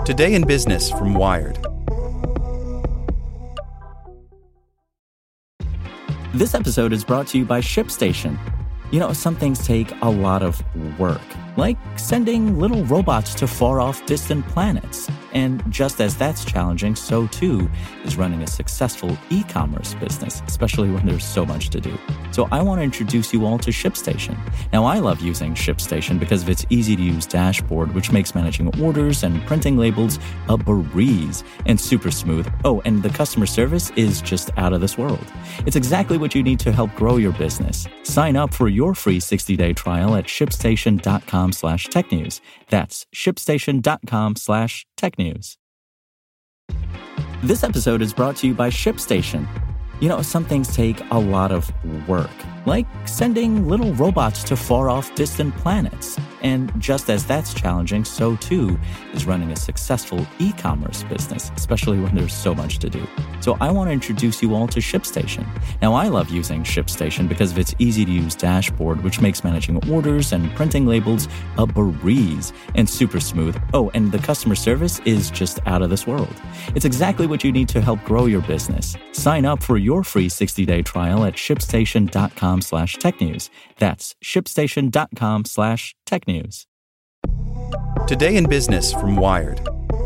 Today in Business from Wired. This episode is brought to you by ShipStation. You know, some things take a lot of work, like sending little robots to far-off distant planets. And just as that's challenging, so too is running a successful e-commerce business, especially when there's so much to do. So I want to introduce you all to ShipStation. Now, I love using ShipStation because of its easy-to-use dashboard, which makes managing orders and printing labels a breeze and super smooth. Oh, and the customer service is just out of this world. It's exactly what you need to help grow your business. Sign up for your free 60-day trial at shipstation.com/technews. That's shipstation.com/technews. This episode is brought to you by ShipStation. You know, some things take a lot of work, like sending little robots to far-off distant planets. And just as that's challenging, so too is running a successful e-commerce business, especially when there's so much to do. So I want to introduce you all to ShipStation. Now, I love using ShipStation because of its easy-to-use dashboard, which makes managing orders and printing labels a breeze and super smooth. Oh, and the customer service is just out of this world. It's exactly what you need to help grow your business. Sign up for your free 60-day trial at shipstation.com/technews. That's shipstation.com/technews. Today in Business from Wired.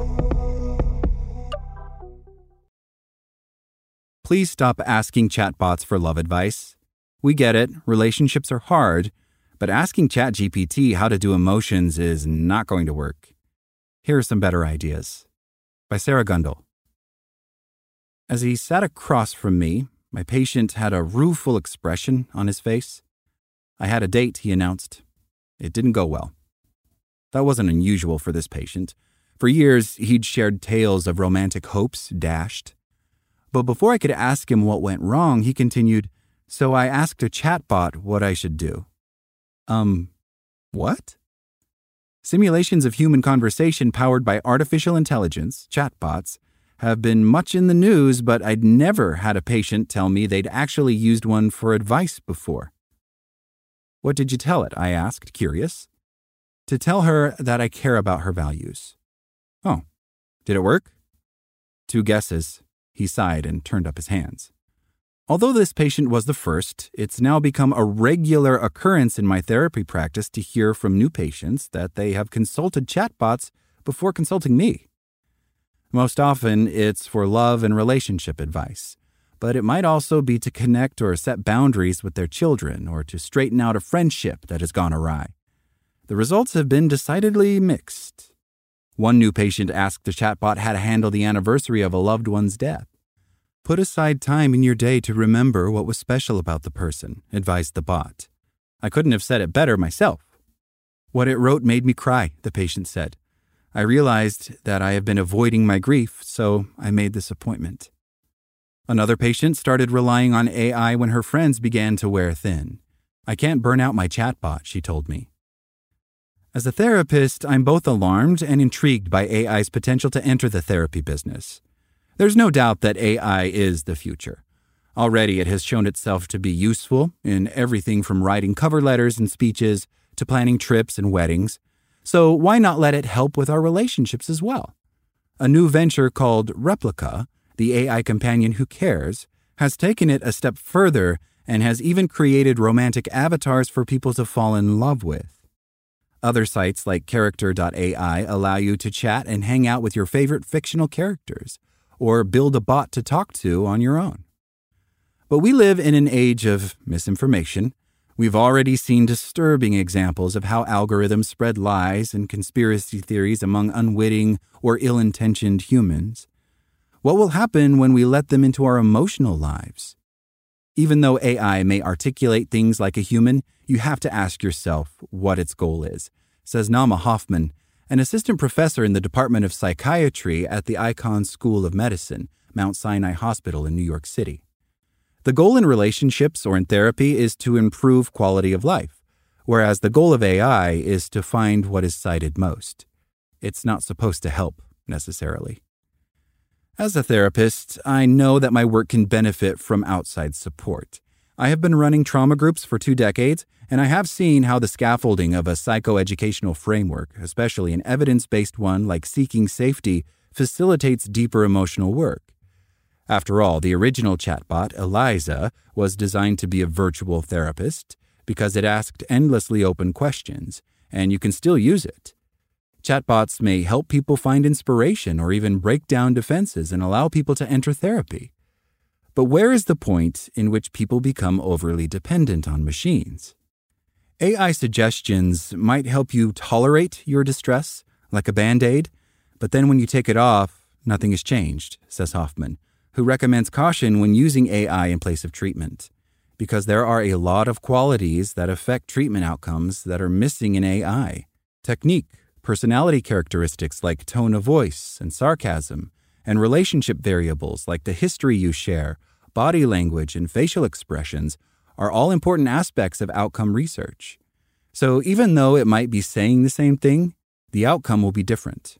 Please stop asking chatbots for love advice. We get it, relationships are hard, but asking ChatGPT how to do emotions is not going to work. Here are some better ideas. By Sarah Gundel. As he sat across from me, my patient had a rueful expression on his face. I had a date, he announced. It didn't go well. That wasn't unusual for this patient. For years, he'd shared tales of romantic hopes dashed. But before I could ask him what went wrong, he continued, "So I asked a chatbot what I should do." What? Simulations of human conversation powered by artificial intelligence, chatbots, have been much in the news, but I'd never had a patient tell me they'd actually used one for advice before. "What did you tell it?" I asked, curious. "To tell her that I care about her values." "Oh, did it work?" "Two guesses." He sighed and turned up his hands. Although this patient was the first, it's now become a regular occurrence in my therapy practice to hear from new patients that they have consulted chatbots before consulting me. Most often, it's for love and relationship advice, but it might also be to connect or set boundaries with their children or to straighten out a friendship that has gone awry. The results have been decidedly mixed. One new patient asked the chatbot how to handle the anniversary of a loved one's death. "Put aside time in your day to remember what was special about the person," advised the bot. I couldn't have said it better myself. "What it wrote made me cry," the patient said. "I realized that I have been avoiding my grief, so I made this appointment." Another patient started relying on AI when her friends began to wear thin. "I can't burn out my chatbot," she told me. As a therapist, I'm both alarmed and intrigued by AI's potential to enter the therapy business. There's no doubt that AI is the future. Already it has shown itself to be useful in everything from writing cover letters and speeches to planning trips and weddings. So why not let it help with our relationships as well? A new venture called Replica, the AI companion who cares, has taken it a step further and has even created romantic avatars for people to fall in love with. Other sites like Character.ai allow you to chat and hang out with your favorite fictional characters, or build a bot to talk to on your own. But we live in an age of misinformation. We've already seen disturbing examples of how algorithms spread lies and conspiracy theories among unwitting or ill-intentioned humans. What will happen when we let them into our emotional lives? Even though AI may articulate things like a human, you have to ask yourself what its goal is, says Nama Hoffman, an assistant professor in the Department of Psychiatry at the Icahn School of Medicine, Mount Sinai Hospital in New York City. The goal in relationships or in therapy is to improve quality of life, whereas the goal of AI is to find what is cited most. It's not supposed to help, necessarily. As a therapist, I know that my work can benefit from outside support. I have been running trauma groups for 2 decades, and I have seen how the scaffolding of a psychoeducational framework, especially an evidence-based one like Seeking Safety, facilitates deeper emotional work. After all, the original chatbot, Eliza, was designed to be a virtual therapist because it asked endlessly open questions, and you can still use it. Chatbots may help people find inspiration or even break down defenses and allow people to enter therapy. But where is the point in which people become overly dependent on machines? AI suggestions might help you tolerate your distress, like a Band-Aid, but then when you take it off, nothing has changed, says Hoffman, who recommends caution when using AI in place of treatment, because there are a lot of qualities that affect treatment outcomes that are missing in AI. Technique, personality characteristics like tone of voice and sarcasm, and relationship variables like the history you share, body language, and facial expressions are all important aspects of outcome research. So even though it might be saying the same thing, the outcome will be different.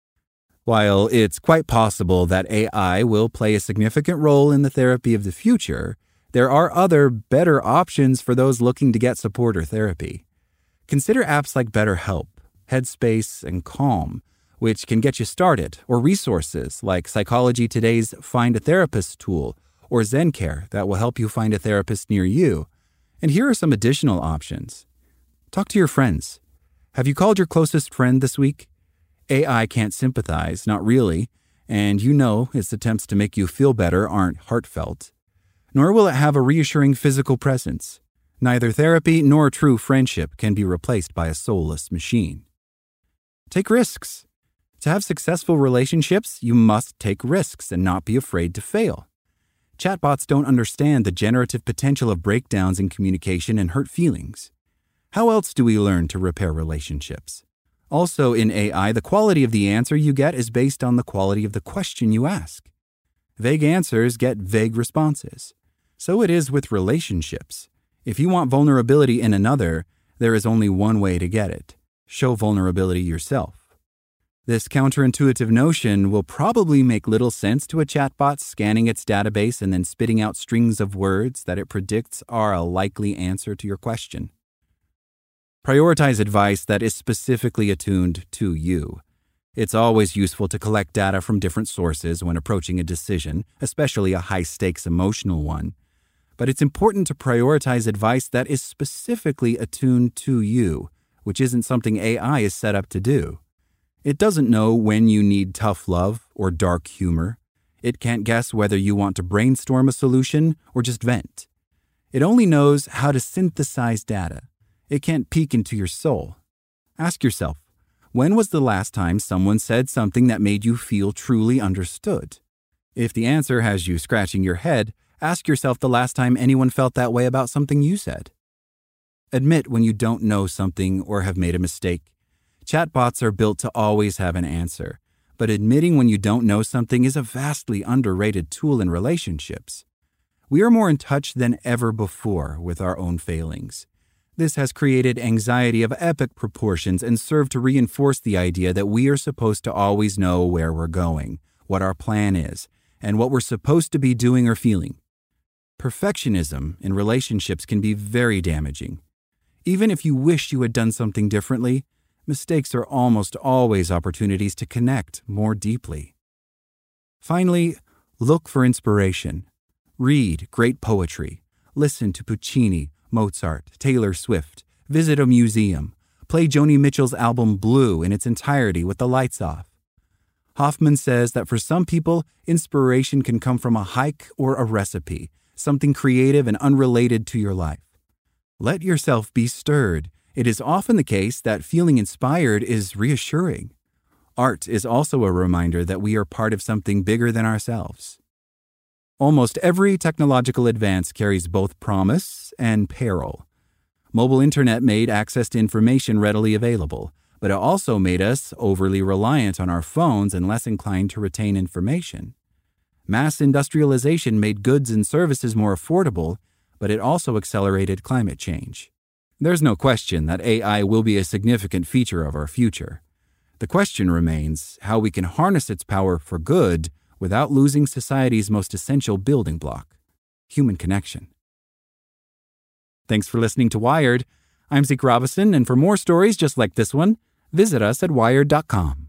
While it's quite possible that AI will play a significant role in the therapy of the future, there are other, better options for those looking to get support or therapy. Consider apps like BetterHelp, Headspace, and Calm, which can get you started, or resources like Psychology Today's Find a Therapist tool, or ZenCare that will help you find a therapist near you. And here are some additional options. Talk to your friends. Have you called your closest friend this week? AI can't sympathize, not really, and you know its attempts to make you feel better aren't heartfelt. Nor will it have a reassuring physical presence. Neither therapy nor true friendship can be replaced by a soulless machine. Take risks. To have successful relationships, you must take risks and not be afraid to fail. Chatbots don't understand the generative potential of breakdowns in communication and hurt feelings. How else do we learn to repair relationships? Also, in AI, the quality of the answer you get is based on the quality of the question you ask. Vague answers get vague responses. So it is with relationships. If you want vulnerability in another, there is only one way to get it. Show vulnerability yourself. This counterintuitive notion will probably make little sense to a chatbot scanning its database and then spitting out strings of words that it predicts are a likely answer to your question. Prioritize advice that is specifically attuned to you. It's always useful to collect data from different sources when approaching a decision, especially a high-stakes emotional one. But it's important to prioritize advice that is specifically attuned to you, which isn't something AI is set up to do. It doesn't know when you need tough love or dark humor. It can't guess whether you want to brainstorm a solution or just vent. It only knows how to synthesize data. It can't peek into your soul. Ask yourself, when was the last time someone said something that made you feel truly understood? If the answer has you scratching your head, ask yourself the last time anyone felt that way about something you said. Admit when you don't know something or have made a mistake. Chatbots are built to always have an answer, but admitting when you don't know something is a vastly underrated tool in relationships. We are more in touch than ever before with our own failings. This has created anxiety of epic proportions and served to reinforce the idea that we are supposed to always know where we're going, what our plan is, and what we're supposed to be doing or feeling. Perfectionism in relationships can be very damaging. Even if you wish you had done something differently, mistakes are almost always opportunities to connect more deeply. Finally, look for inspiration. Read great poetry. Listen to Puccini, Mozart, Taylor Swift. Visit a museum. Play Joni Mitchell's album Blue in its entirety with the lights off. Hoffman says that for some people, inspiration can come from a hike or a recipe, something creative and unrelated to your life. Let yourself be stirred. It is often the case that feeling inspired is reassuring. Art is also a reminder that we are part of something bigger than ourselves. Almost every technological advance carries both promise and peril. Mobile internet made access to information readily available, but it also made us overly reliant on our phones and less inclined to retain information. Mass industrialization made goods and services more affordable, but it also accelerated climate change. There's no question that AI will be a significant feature of our future. The question remains how we can harness its power for good without losing society's most essential building block, human connection. Thanks for listening to Wired. I'm Zeke Robison, and for more stories just like this one, visit us at wired.com.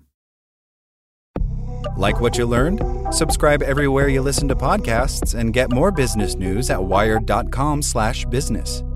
Like what you learned? Subscribe everywhere you listen to podcasts and get more business news at wired.com/business.